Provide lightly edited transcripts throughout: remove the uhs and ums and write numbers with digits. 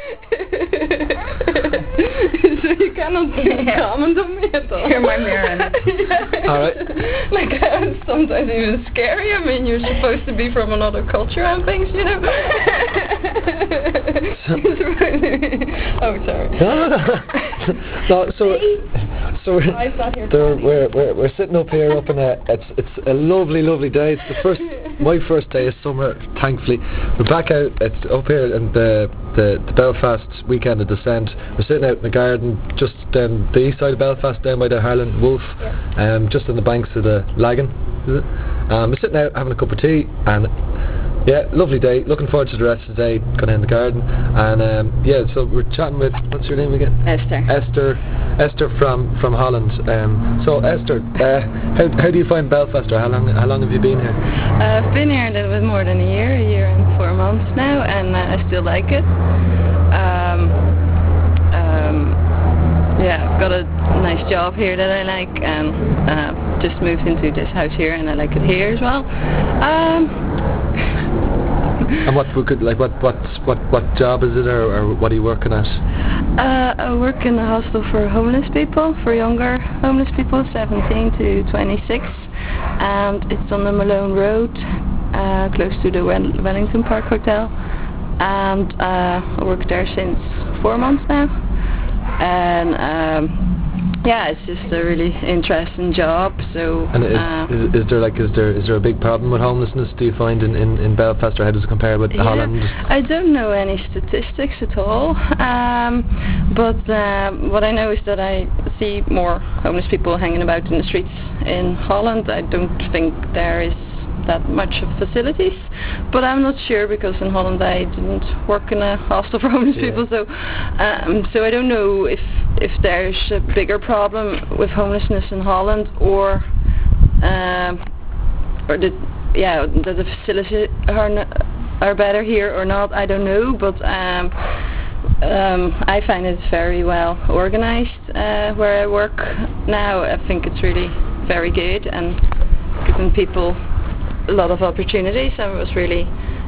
So you cannot comment on me at all. You're my mirror. Yeah. All right. Like, it's sometimes even scary. I mean, you're supposed to be from another culture and things, you know. Oh, sorry. No, so we're sitting up here up in it's a lovely day. It's my first day of summer, thankfully. We're back out. It's up here in the Belfast weekend of descent. We're sitting out in the garden just down the east side of Belfast, down by the Harlan Wolf, just on the banks of the Lagan, is it? We're sitting out having a cup of tea, and yeah, lovely day. Looking forward to the rest of the day. Going in the garden, and so we're chatting with, what's your name again? Esther from Holland. So Esther, how do you find Belfast, or how long have you been here? I've been here a little bit more than a year and 4 months now, and I still like it. I've got a nice job here that I like, and just moved into this house here, and I like it here as well. And what job is it, or what are you working at? I work in a hostel for homeless people, for younger homeless people, 17 to 26, and it's on the Malone Road, close to the Wellington Park Hotel, and I work there since 4 months now, and it's just a really interesting job. So, and is there a big problem with homelessness, do you find, in Belfast, or how does it compare with Holland? I don't know any statistics at all, but what I know is that I see more homeless people hanging about in the streets in Holland. I don't think there is that much of facilities, but I'm not sure, because in Holland I didn't work in a hostel for homeless people, so I don't know if there's a bigger problem with homelessness in Holland, or that the facilities are better here or not. I don't know, but I find it very well organized where I work now. I think it's really very good and giving people a lot of opportunities, and it was really,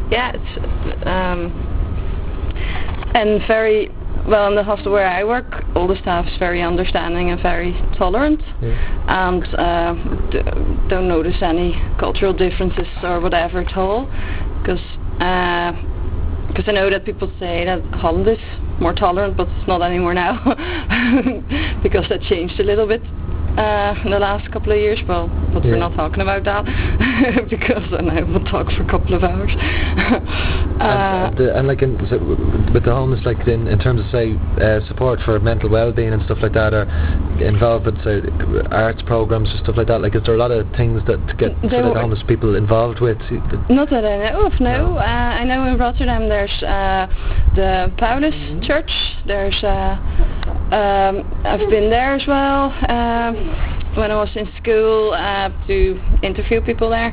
and very well in the hostel where I work. All the staff is very understanding and very tolerant, and don't notice any cultural differences or whatever at all, because I know that people say that Holland is more tolerant, but it's not anymore now, because that changed a little bit in the last couple of years, but we're not talking about that, because then I will talk for a couple of hours. And like with the homeless, like in terms of, say, support for mental well-being and stuff like that, or involved with, say, arts programs or stuff like that, like, is there a lot of things to get sort of homeless people involved with? Not that I know of, no. I know in Rotterdam there's the Paulus Church. There's I've been there as well when I was in school to interview people there,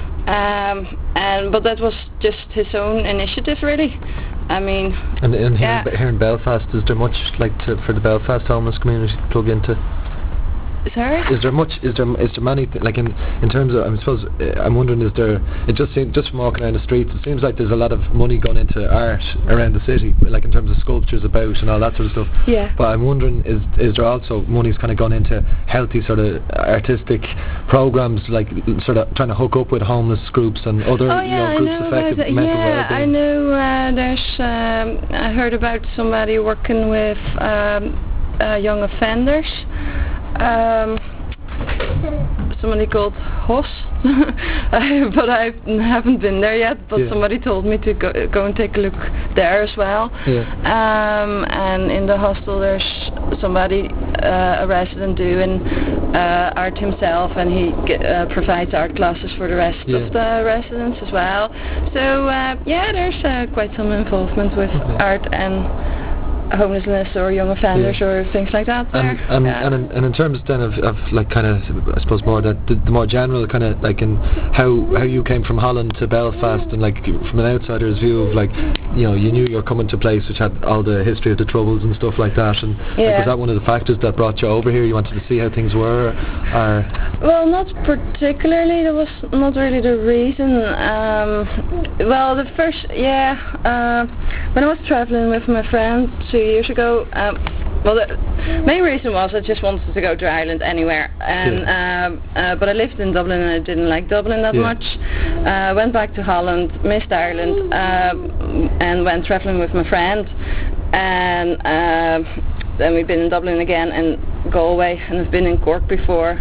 but that was just his own initiative, really. I mean, and here in Belfast, is there much for the Belfast homeless community to plug into? Sorry? Is there many, like in terms of, I'm wondering, is there, it just seems, just from walking around the streets, it seems like there's a lot of money gone into art around the city, like in terms of sculptures about and all that sort of stuff. Yeah. But I'm wondering, is there also money's kind of gone into healthy sort of artistic programs, like sort of trying to hook up with homeless groups and other groups affected mental well-being? I know there's, I heard about somebody working with young offenders. Somebody called Hoss, but I haven't been there yet, but somebody told me to go and take a look there as well. And in the hostel there's somebody, a resident, doing art himself, and he provides art classes for the rest of the residents as well. So there's quite some involvement with art, and homelessness or young offenders or things like that there. And in terms then of like kind of, I suppose, more the more general kind of like in how you came from Holland to Belfast, and like from an outsider's view of like, you know, you knew you were coming to a place which had all the history of the Troubles and stuff like that, and like, was that one of the factors that brought you over here? You wanted to see how things were, or? Well, not particularly. That was not really the reason. Well, the first, when I was traveling with my friend 2 years ago, well, the main reason was I just wanted to go to Ireland anywhere, and but I lived in Dublin and I didn't like Dublin that much. Went back to Holland, missed Ireland, and went traveling with my friend, and then we've been in Dublin again and Galway, and I've been in Cork before,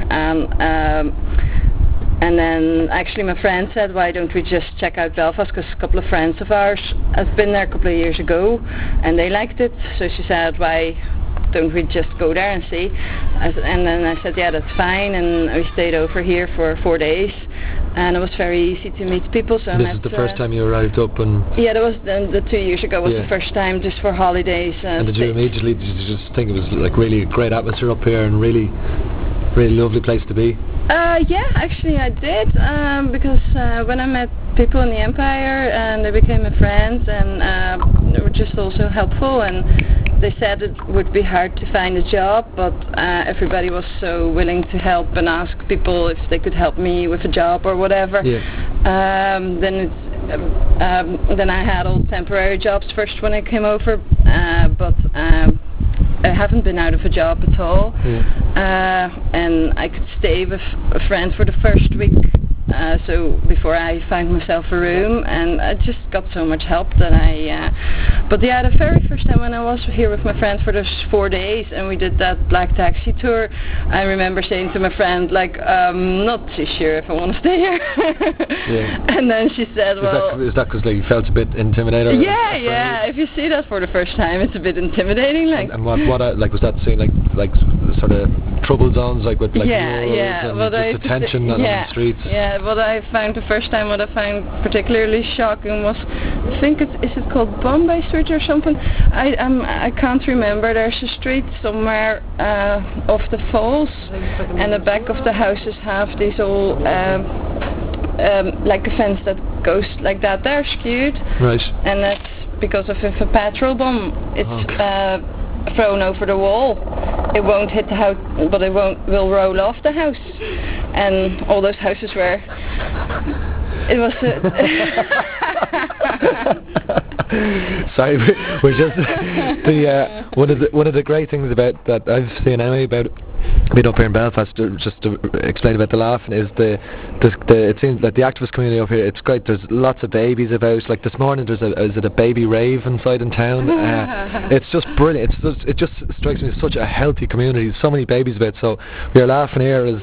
and then actually my friend said, why don't we just check out Belfast, because a couple of friends of ours have been there a couple of years ago and they liked it, so she said, why don't we just go there and see? And then I said, yeah, that's fine, and we stayed over here for 4 days, and it was very easy to meet people. So this is the first time you arrived up, and yeah, that was the 2 years ago was the first time, just for holidays. And did you just think it was like really great atmosphere up here and really lovely place to be? Yeah, actually I did, because when I met people in the Empire, and they became my friends, and they were just also helpful, and they said it would be hard to find a job, but everybody was so willing to help and ask people if they could help me with a job or whatever. Then I had all temporary jobs first when I came over, but I haven't been out of a job at all, and I could stay with a friend for the first week, so before I found myself a room, and I just got so much help that but yeah, the very first time when I was here with my friend for those 4 days and we did that Black Taxi tour, I remember saying to my friend, like, not too sure if I want to stay here. And then she said, well, is that because like, you felt a bit intimidated? Yeah, if you see that for the first time, it's a bit intimidating, like. And what like was that saying, like sort of trouble zones, like with like murals and just the tension on the streets? What I found the first time, what I found particularly shocking was, I think is it called Bombay Street or something? I can't remember. There's a street somewhere off the falls, and the back of the houses have these all like a fence that goes like that. They're skewed, right? And that's because of if a petrol bomb it's thrown over the wall, it won't hit the house, but it will roll off the house, and all those houses were. It was. Sorry, we're just the one of the great things about that I've seen anyway about being up here in Belfast, just to explain about the laughing, is the it seems like the activist community up here, it's great. There's lots of babies about. Like this morning, there's a baby rave inside in town. It's just brilliant. It just strikes me as such a healthy community. So many babies about. So we are laughing here as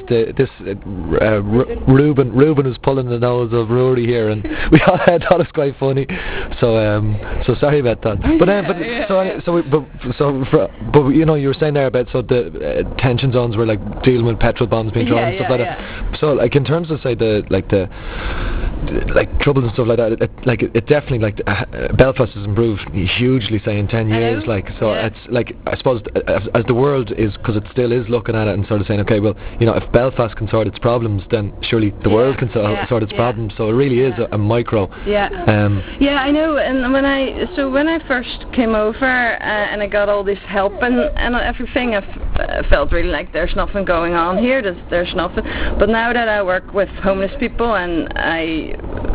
Ruben was pulling the nose of Rory here, and we all thought it was quite funny. So sorry about that. But you know, you were saying there about the tension zones were like dealing with petrol bombs being thrown and stuff like that. So like in terms of say the troubles and stuff like that, it definitely like Belfast has improved hugely, say in 10 years. Like so, it's like I suppose as the world is, because it still is looking at it and sort of saying, okay, well, you know, if Belfast can sort its problems, then surely the world can sort its problems. So it really is a micro. I know. And when I first came over and I got all this help and everything, I felt really like there's nothing going on here. There's nothing. But now that I work with homeless people and I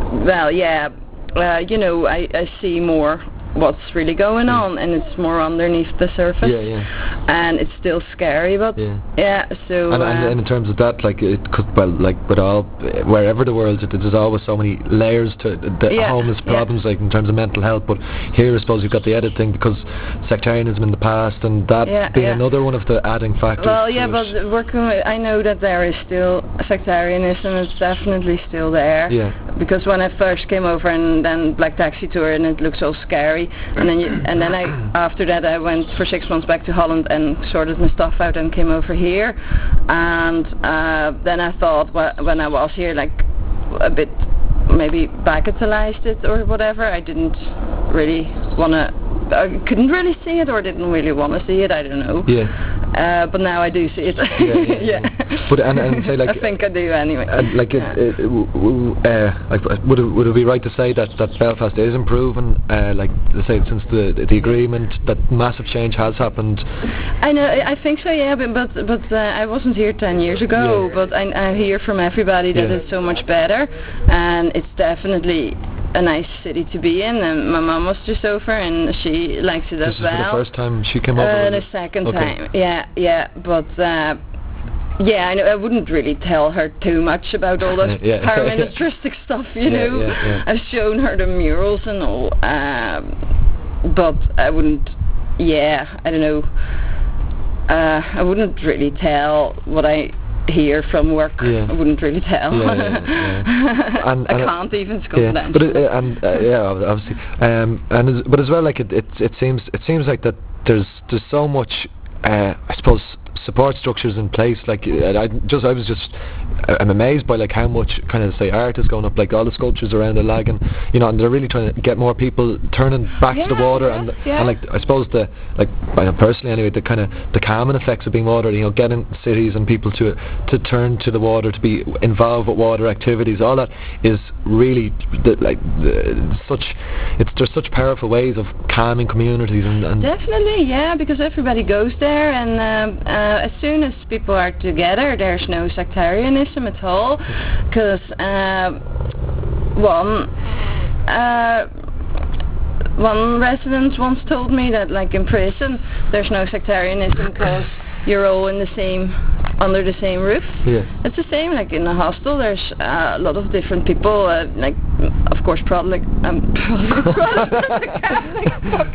see more what's really going on, and it's more underneath the surface, and it's still scary, but so and in terms of that, like with all wherever the world, there's always so many layers to the homeless problems, like in terms of mental health. But here I suppose you've got the added thing because sectarianism in the past, and that being another one of the adding factors. But working with, I know that there is still sectarianism. It's definitely still there, because when I first came over and then Black Taxi tour, and it looks all scary. And then after that I went for 6 months back to Holland and sorted my stuff out and came over here, and then I thought when I was here, like a bit maybe bagatelized it or whatever. I didn't really want to I couldn't really see it, or didn't really want to see it. I don't know. Yeah. But now I do see it. Yeah. But and say, like, I think I do anyway. Like would it be right to say that Belfast is improving? Like, say, since the agreement, that massive change has happened. I know. I think so. Yeah. But I wasn't here 10 years ago. Yeah. But I hear from everybody that it's so much better, and it's definitely a nice city to be in. And my mum was just over, and she likes it as well. This is for the first time she came over? The second time. Yeah. But yeah, I know. I wouldn't really tell her too much about all the paraministristic stuff, you know. Yeah. I've shown her the murals and all, but I wouldn't. Yeah, I don't know. I wouldn't really tell what I hear from work. I wouldn't really tell. And I can't even. It's confidential. But obviously, but as well, like it seems like that there's so much, I suppose, support structures in place. Like I'm amazed by like how much kind of, say, art is going up, like all the sculptures around the lag, and you know, and they're really trying to get more people turning back to the water, and like, I suppose personally anyway, the kind of the calming effects of being water, you know, getting cities and people to turn to the water, to be involved with water activities, all that is really there's such powerful ways of calming communities and definitely, because everybody goes there, and as soon as people are together, there's no sectarianism at all, because one resident once told me that, like, in prison there's no sectarianism because you're all in the same, under the same roof. It's the same, like in a hostel. There's a lot of different people, like, of course, Protestant, Catholic,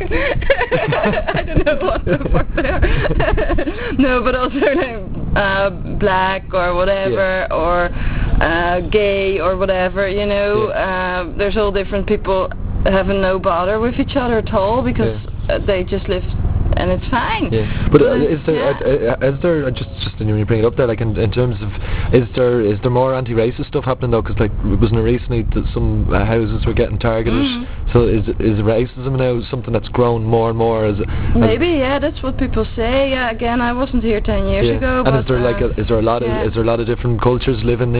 I don't know what the fuck they are. No, but also like black or whatever, or gay or whatever, you know. There's all different people having no bother with each other at all, because they just live, and it's fine. But is there just when you bring it up there, like in terms of, is there more anti-racist stuff happening though? Because, like, wasn't it recently that some houses were getting targeted? So is racism now something that's grown more and more? Maybe, that's what people say. Yeah, again, I wasn't here 10 years ago. And but is there a lot of different cultures living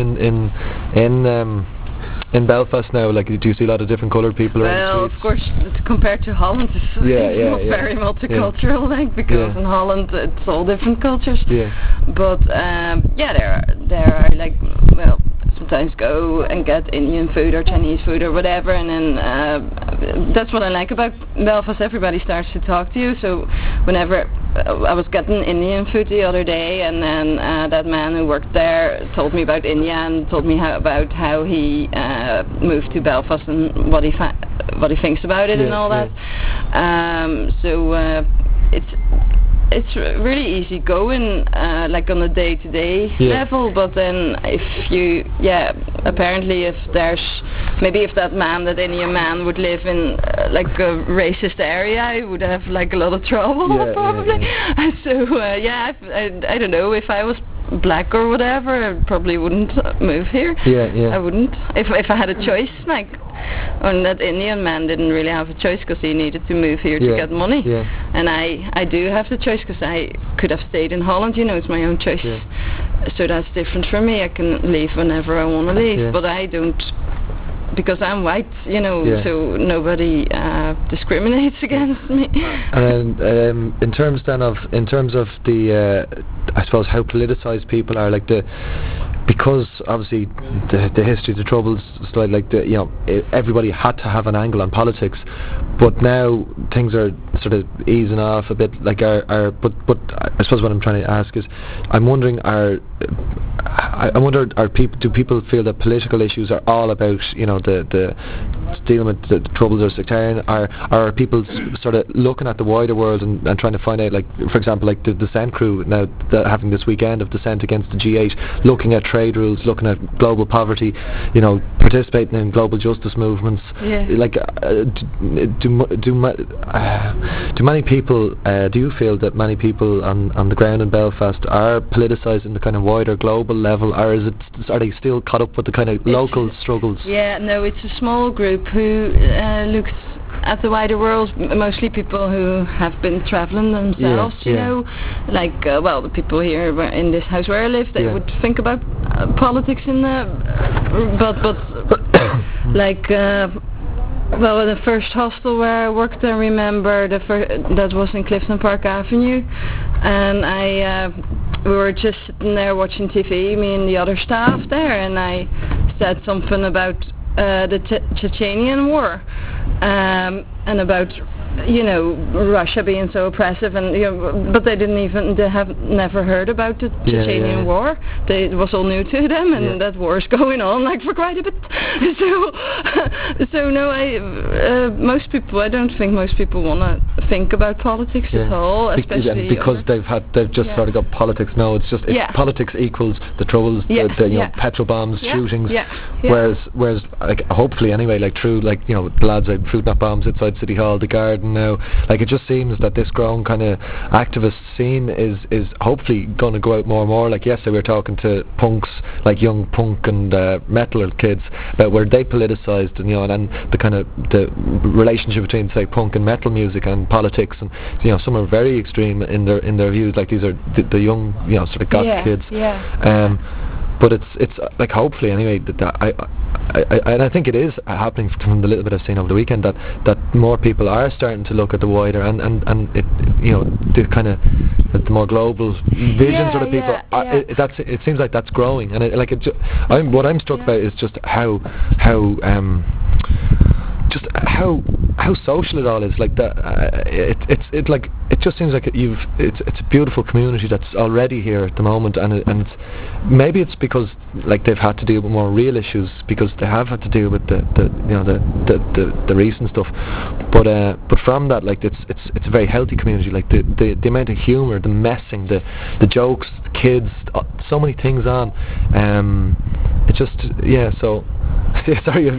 in Belfast now? Like, do you see a lot of different coloured people around the streets? Well, of course, compared to Holland, it's not very multicultural, like, because in Holland it's all different cultures. But there are like, well, sometimes go and get Indian food or Chinese food or whatever, and then that's what I like about Belfast. Everybody starts to talk to you. So whenever I was getting Indian food the other day, and then that man who worked there told me about India and told me about how he moved to Belfast and what he thinks about it and all that. So it's really easy going, like on a day-to-day level, but then apparently if that Indian man would live in like a racist area, he would have like a lot of trouble probably. So I don't know, if I was black or whatever, I probably wouldn't move here. I wouldn't, if I had a choice, like. And that Indian man didn't really have a choice, because he needed to move here to get money. And I do have the choice, because I could have stayed in Holland, you know, it's my own choice. So that's different for me. I can leave whenever I want to leave, but I don't, because I'm white, you know, so nobody discriminates against me. And in terms of the, I suppose, how politicised people are, like because obviously the history of the Troubles, like everybody had to have an angle on politics, but now things are sort of easing off a bit. Like but I suppose what I'm trying to ask is, I'm wondering, do people feel that political issues are all about, you know, the dealing with the Troubles or sectarian, or are people sort of looking at the wider world and trying to find out, like, for example, like the Dissent crew now having this weekend of Dissent against the G8, looking at trade rules, looking at global poverty, you know, participating in global justice movements. Like, do many people, do you feel that many people on the ground in Belfast are politicised in the kind of wider global level, or are they still caught up with the kind of local struggles? No, it's a small group who looks at the wider world, mostly people who have been traveling themselves, you know, like the people here in this house where I live, they would think about politics in but like well, the first hostel where I worked, I remember that was in Clifton Park Avenue, and we were just sitting there watching TV, me and the other staff there, and I said something about the Chechenian war, and about, you know, Russia being so oppressive, and you know, but they have never heard about the Chechenian war. It was all new to them, and that war is going on like for quite a bit. So no, most people, I don't think most people want to think about politics at all, especially because they've just sort of got politics now. It's just politics equals the troubles, the you know, petrol bombs, shootings. Whereas like hopefully anyway, like through like, you know, the lads out fruit not bombs outside City Hall, the Garden now, like it just seems that this growing kind of activist scene is hopefully going to go out more and more. Like yesterday we were talking to punks, like young punk and metal kids, about where they politicised, and you know, and the kind of the relationship between say punk and metal music and politics, and you know, some are very extreme in their views. Like these are the young, you know, sort of goth kids. But it's like hopefully anyway I think it is happening from the little bit I've seen over the weekend, that more people are starting to look at the wider and it, you know, the kind of the more global visions of the people. It seems like that's growing, and what I'm struck about is just how social it all is. Like that, it's like it just seems like it's a beautiful community that's already here at the moment, and maybe it's because like they've had to deal with more real issues, because they have had to deal with the recent stuff. But from that, like it's a very healthy community. Like the amount of humour, the messing, the jokes, the kids, so many things on. It just so. Sorry,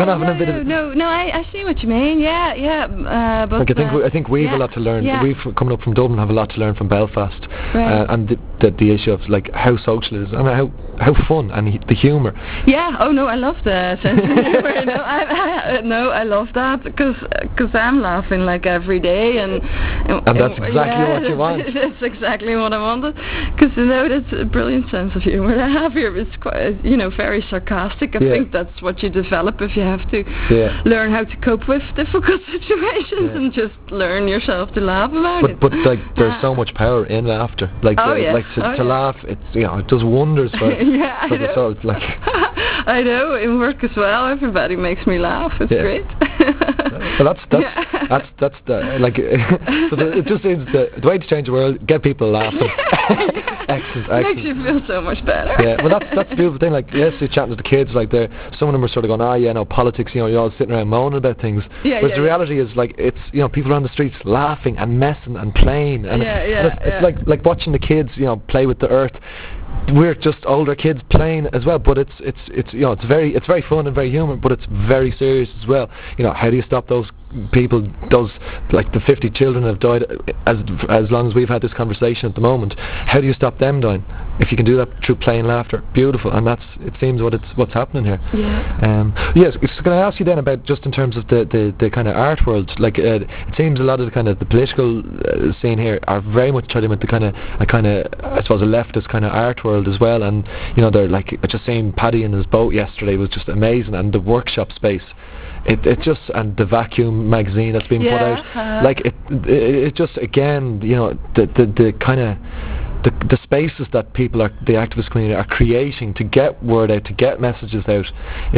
I see what you mean. But like I think we've a lot to learn. We've coming up from Dublin have a lot to learn from Belfast, and the issue of like how social it is and how fun and the humour. I love the sense of humour. I love that because I'm laughing like every day, and that's exactly what you want. That's exactly what I wanted, because you know, that's a brilliant sense of humour I have here. It's quite, you know, very sarcastic. I think that's what you develop if you have to learn how to cope with difficult situations and just learn yourself to laugh about it. But like there's so much power in laughter. Like to laugh, it's, you know, it does wonders for the soul. It's like I know, in work as well, everybody makes me laugh. It's great. Well, that's the like. It just seems the way to change the world: get people laughing. Excellent. Makes you feel so much better. Well, that's the beautiful thing. Like yesterday, chatting to the kids, like some of them were sort of going, politics. You know, you're all sitting around moaning about things. Whereas the reality is, like, it's, you know, people around the streets laughing and messing and playing, and it's like watching the kids, you know, play with the earth. We're just older kids playing as well, but it's you know, it's very fun and very human, but it's very serious as well. You know, how do you stop those people, those like the 50 children have died as long as we've had this conversation at the moment? How do you stop them dying? If you can do that through play and laughter, beautiful. And it seems what's happening here. Yes, so can I ask you then about, just in terms of the kind of art world, like it seems a lot of the kind of the political scene here are very much tied in with the kind of I suppose a leftist kind of art world as well. And you know, they're like, I just seen Paddy in his boat yesterday was just amazing, and the workshop space. It just, and the Vacuum magazine that's been put out, like it just, again, you know, the kind of the spaces that people are, the activist community are creating to get word out, to get messages out.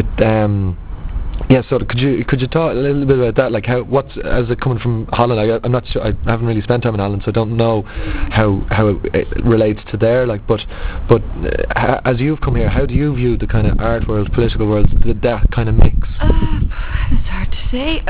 So could you talk a little bit about that? Like what's, as it coming from Holland, I'm not sure, I haven't really spent time in Holland, so I don't know how it relates to there. Like, but as you've come here, how do you view the kind of art world, political world, that kind of mix? It's hard to say.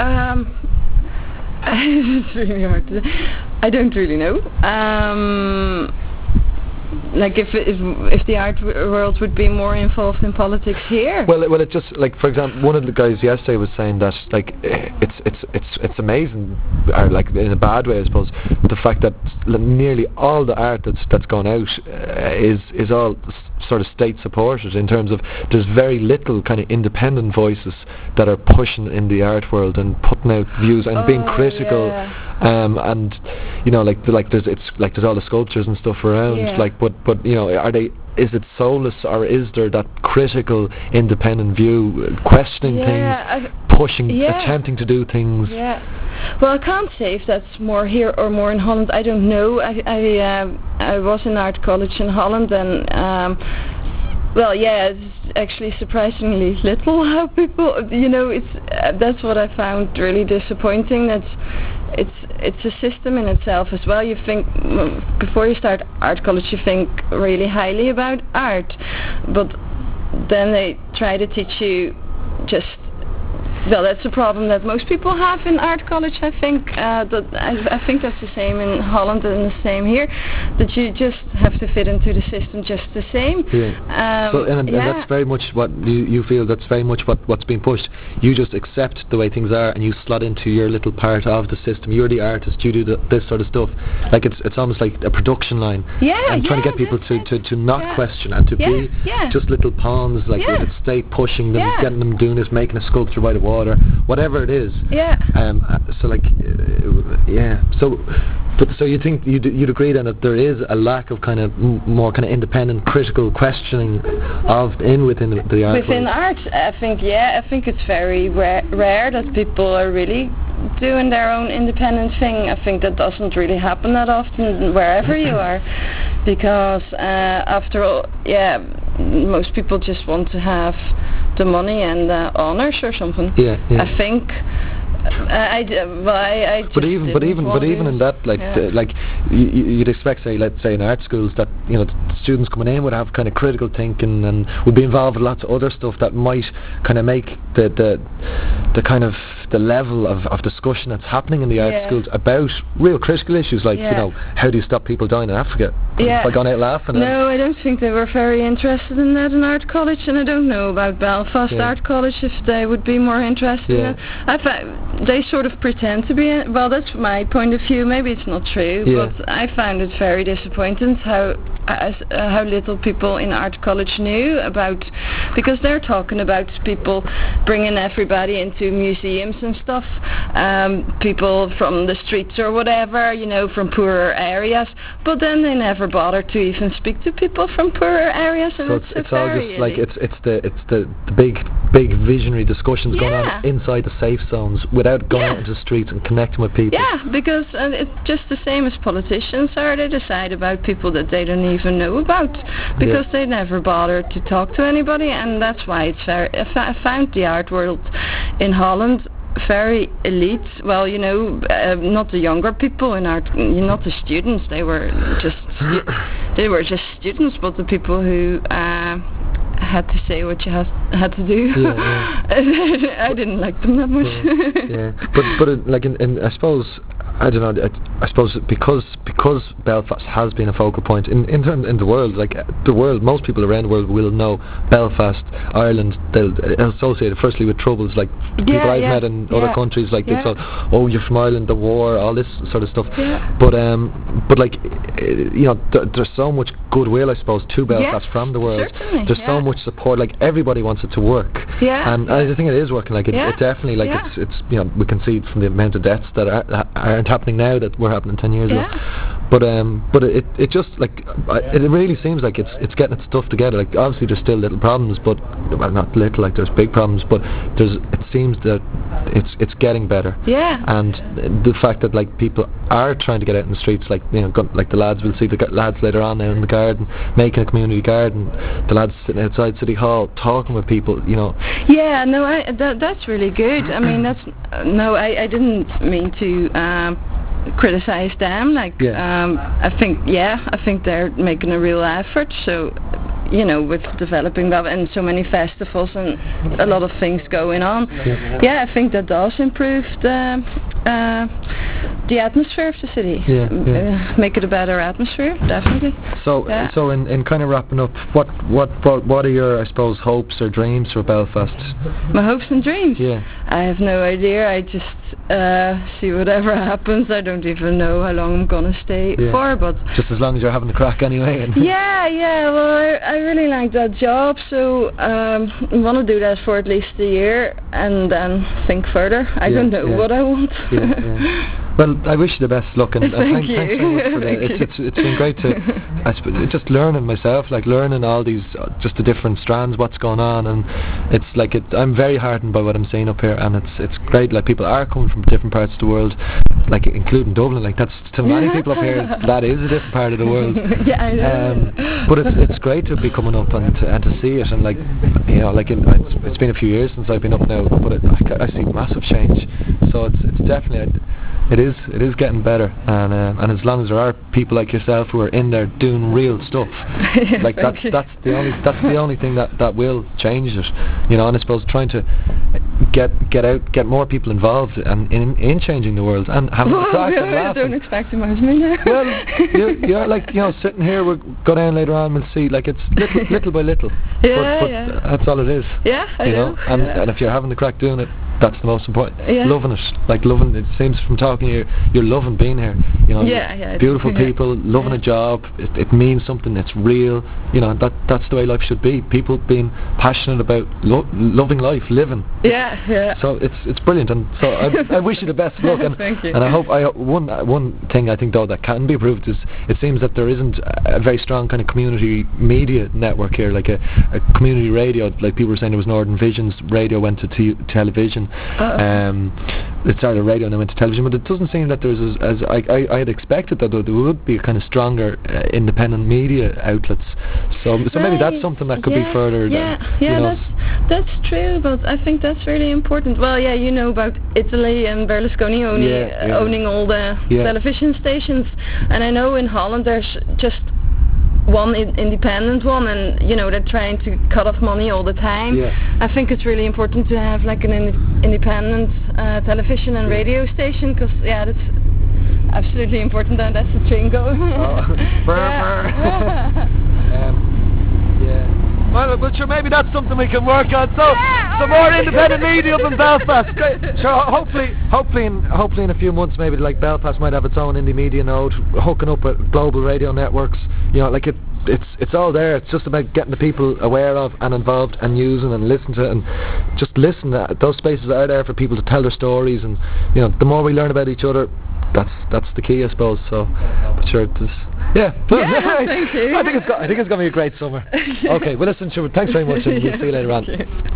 It's really hard to say. I don't really know. Like if the art world would be more involved in politics here. Well, it just, like, for example, one of the guys yesterday was saying that, like, it's amazing, or like in a bad way, I suppose, the fact that nearly all the art that's gone out is all sort of state supported in terms of there's very little kind of independent voices that are pushing in the art world and putting out views and being critical. And there's all the sculptures and stuff around, but is it soulless, or is there that critical independent view, questioning things, pushing, attempting to do things? Well, I can't say if that's more here or more in Holland. I don't know. I was in art college in Holland, and it's actually surprisingly little how people, that's what I found really disappointing. It's a system in itself as well. You think, before you start art college, you think really highly about art, but then they try to teach you just... Well, that's a problem that most people have in art college, I think. I think that's the same in Holland and the same here, that you just have to fit into the system just the same. And that's very much what you feel, that's very much what's being pushed. You just accept the way things are and you slot into your little part of the system. You're the artist, you do this sort of stuff. Like it's almost like a production line. And trying to get people to not question and to be just little pawns, like with the state pushing them, getting them doing this, making a sculpture by the wall, or whatever it is. So you think you'd agree then that there is a lack of kind of more kind of independent, critical questioning within the art within world? Art, I think it's very rare that people are really doing their own independent thing. I think that doesn't really happen that often wherever you are, because after all, most people just want to have the money and honors or something. I think. But even in that, you'd expect, let's say in art schools, that students coming in would have kind of critical thinking and would be involved with lots of other stuff that might kind of make the kind of the level of discussion that's happening in the art schools about real critical issues, like how do you stop people dying in Africa by going out laughing? No, I don't think they were very interested in that in art college, and I don't know about Belfast Art College if they would be more interested in it. They sort of pretend to be. Well, that's my point of view. Maybe it's not true, but I found it very disappointing how little people in art college knew about, because they're talking about people bringing everybody into museums and stuff, people from the streets or whatever, from poorer areas, but then they never bother to even speak to people from poorer areas. And so it's all just like it's the big visionary discussions going on inside the safe zones without going out into the streets and connecting with people. Because it's just the same as politicians are. They decide about people that they don't even know about, because they never bother to talk to anybody, and that's why it's very... I found the art world in Holland very elite. Well, not the younger people in art, not the students. They were just students, but the people who had to say what you had to do. I didn't like them that much. But I suppose, I don't know, I suppose because Belfast has been a focal point in the world, most people around the world will know Belfast, Ireland. They'll associate it firstly with troubles, like people I've met in other countries, like they say, oh, you're from Ireland, the war, all this sort of stuff. But there's so much goodwill, I suppose, to Belfast from the world. Certainly, there's so much support, like everybody wants it to work. And I think it is working. Like it definitely, like it's we can see from the amount of deaths that aren't happening now that were happening 10 years ago. But it just like it really seems like it's getting its stuff together. Like obviously there's still little problems, but not little, like there's big problems, but it seems that it's getting better. And the fact that like people are trying to get out in the streets, like like the lads, we'll see the lads later on now in the garden making a community garden, the lads sitting outside City Hall talking with people, that's really good. I mean, I didn't mean to criticize them, I think they're making a real effort, so with developing that and so many festivals and a lot of things going on, I think that does improve the the atmosphere of the city. Make it a better atmosphere, definitely. So, so in kind of wrapping up, what are your, I suppose, hopes or dreams for Belfast? My hopes and dreams? Yeah. I have no idea. I just see whatever happens. I don't even know how long I'm gonna stay for, but just as long as you're having the crack anyway. Well, I really like that job, so I want to do that for at least a year and then think further. I don't know what I want. Well, I wish you the best luck, and thanks very much for that. It's been great to just learning myself, like learning all these just the different strands, what's going on, and it's like I'm very heartened by what I'm seeing up here, and it's great. Like people are coming from different parts of the world, like including Dublin. Like that's to many people up here, that is a different part of the world. I know. But it's great to be coming up and to see it, and like like it's been a few years since I've been up now, but I see massive change. So it's definitely. It is getting better, and as long as there are people like yourself who are in there doing real stuff, like that's the only thing that will change it, and I suppose trying to get more people involved and in changing the world and having a crack and laughing. I don't expect too much of me now. Well, you're like sitting here. We'll go down later on. We'll see. Like it's little by little. But that's all it is. I know. And if you're having the crack doing it, that's the most important. Loving it. It seems from talking to you, you're loving being here. Beautiful people, loving a job. It means something. It's real. That's the way life should be. People being passionate about loving life, living. So it's brilliant, and so I wish you the best of luck. And thank you. And I hope one thing I think though that can be improved is it seems that there isn't a very strong kind of community media network here, like a community radio. Like people were saying, there was Northern Vision's radio went to television. It started radio and then went to television, but it doesn't seem that there's as I had expected that there would be a kind of stronger independent media outlets. So maybe that's something that could be further. That's true, but I think that's really important. Well, you know about Italy and Berlusconi owning all the television stations, and I know in Holland there's just one independent one, and they're trying to cut off money all the time. I think it's really important to have like an independent television and radio station, because that's absolutely important, and that's the train going. Well, but sure, maybe that's something we can work on. So, some more independent media up in Belfast. Great. Sure, hopefully in a few months, maybe like Belfast might have its own indie media node, hooking up with global radio networks. Like it's all there. It's just about getting the people aware of and involved and using and listening to it, and just listen. Those spaces are there for people to tell their stories, and the more we learn about each other, that's the key, I suppose. So, but sure, thank you. I think it's going to be a great summer. Okay, well listen, sure, thanks very much, and we'll see you later on.